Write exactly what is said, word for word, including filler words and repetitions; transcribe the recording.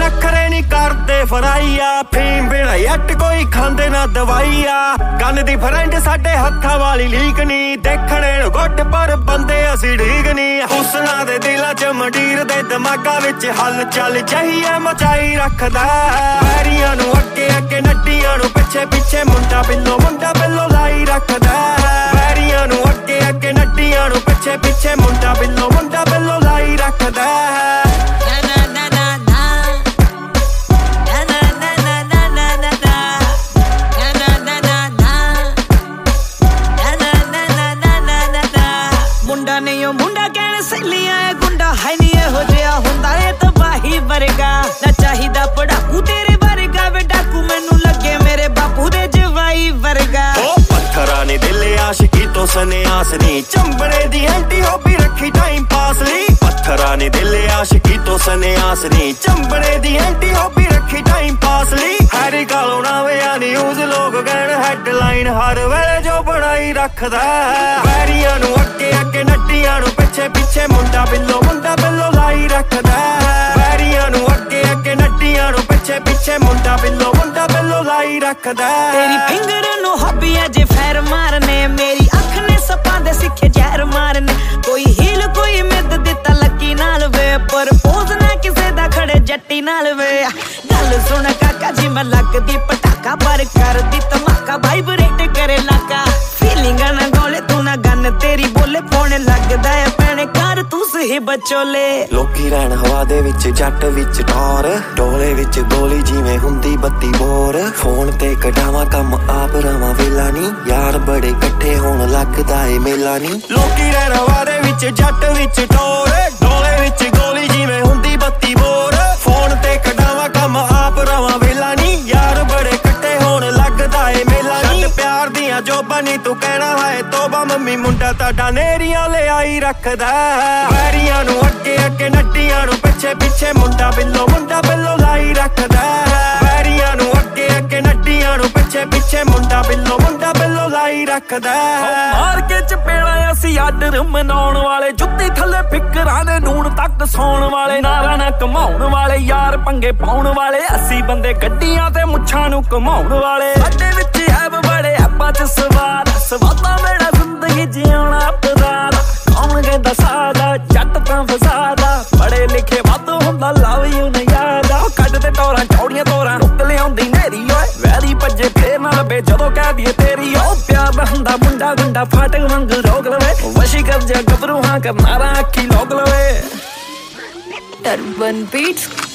नखरे नी करदे फराई आ फीम बिना यट कोई खांदे ना दवाई आ गन दी फ्रेंड साडे हत्थां वाली लीक नी देखणे नूं गुੱਟ पर बंदे असीं ढीक नी हुस्ना दे दिलां च मंडीर दे दिमागां विच हल चल चाहिए मचाई रखदा पैरियां नूं अगे अगे नड्डियां नूं पिछे पिछे मुंडा बिल्लो मुंडा बिल्लो लाई रखदा पैरियां नूं अगे अगे नड्डियां नूं पिछे पिछे मुंडा बिल्लो मुंडा बिल्लो लाई रखदा मुंडा नहीं मुंडा कहने सहेलियां गुंडा है नहीं हो जिहा हुंदा ए तबाही वर्गा ना चाहिदा पढ़ाकू तेरे वर्गा वे डाकू मैनू लगे मेरे बापू दे जवाई वर्गा ओ पत्थरा ने दिल आशिकी तो सन्यास नी चंबड़े दी एंटी हॉबी रखी टाइम पास ली पत्थरा ने दिल आशिकी तो सन्यास नी चंबड़े दी एंटी हॉबी रखी टाइम पास ली हैरी गालों ना वे न्यूज़ लोग कहण हेडलाइन हर वेले जो बनाई रखदा पैरियां नूं अगे अगे नड्डियां नूं पिछे पिछे मुंडा बिल्लो मुंडा बिल्लो लाई रखदा पैरियां नूं अगे अगे नड्डियां नूं पिछे पिछे मुंडा बिल्लो मुंडा बिल्लो लाई रखदा तेरी फिंगर नूं हॉबी है जे फैर मारने मेरी अख ने सपां दे सिखे जहर मारने कोई हील कोई मिद दिता लकी नाल वे पर पोज ना किसे दा खड़े जट्टी नाल वे गल सुन काका जी मैं लगदी पटाखा पर कर दी धमाका वाइब्रेट करे लाका फीलिंग ना गोले तू ना गन तेरी बोले पौने लगदा है पैणे कर तू सही बचोले लोकी रहन हवा दे विच जट विच टौर डोले विच गोली जिवें हुंदी बत्ती बोर फोन ते कढावां कम आप रवां वेला नी यार बड़े इकट्ठे होण लगदा ए मेला नी लोकी रहन हवा दे विच जट विच टौर डोले विच गोली जिवें हुंदी बत्ती बोर फोन ते कढावां कम आप रवां वेला नी यार बड़े इकट्ठे होण लगदा ए मेला नी प्यार दियां जोबां नी तू कहना है तोबा मम्मी मुंडा ताडा नेरियां ले आई रखदा पैरियां नूं अगे अगे नड्डियां नूं पिछे पिछे मुंडा बिल्लो मुंडा बिल्लो लाई रखदा पैरियां नूं अगे अगे नड्डियां नूं पिछे पिछे मुंडा बिल्लो मुंडा बिल्लो लाई रखदा मार के चपेड़ा असी आर्डर मनाउण वाले जुत्ती थल्ले फिकरां ने नून तक सौण वाले नारा ना कमाउण वाले यार पंगे पाउण वाले असी बंदे गड्डियां ते मुच्छां नूं घुमाउण वाले साडे विच ऐब बड़े ऐपां च सवार सवादा मेरा जिंदगी जिउणा अपराध कौन कहंदा सादा जट तां फसादा पढ़े लिखे वध हुंदा लव यू न याद कढ ते टोरां चौड़ियां तोरां रुक लिआउंदी नेरी ओए वैरी भज्जे फेर ना लभे जदों कह दीए तेरी ओ प्यार दा हुंदा मुंडा गुंडा फाटक वांग रोक लवे वशी कर जा गबरू हां करनारा अखी लोक लवे टर्बन बीट्स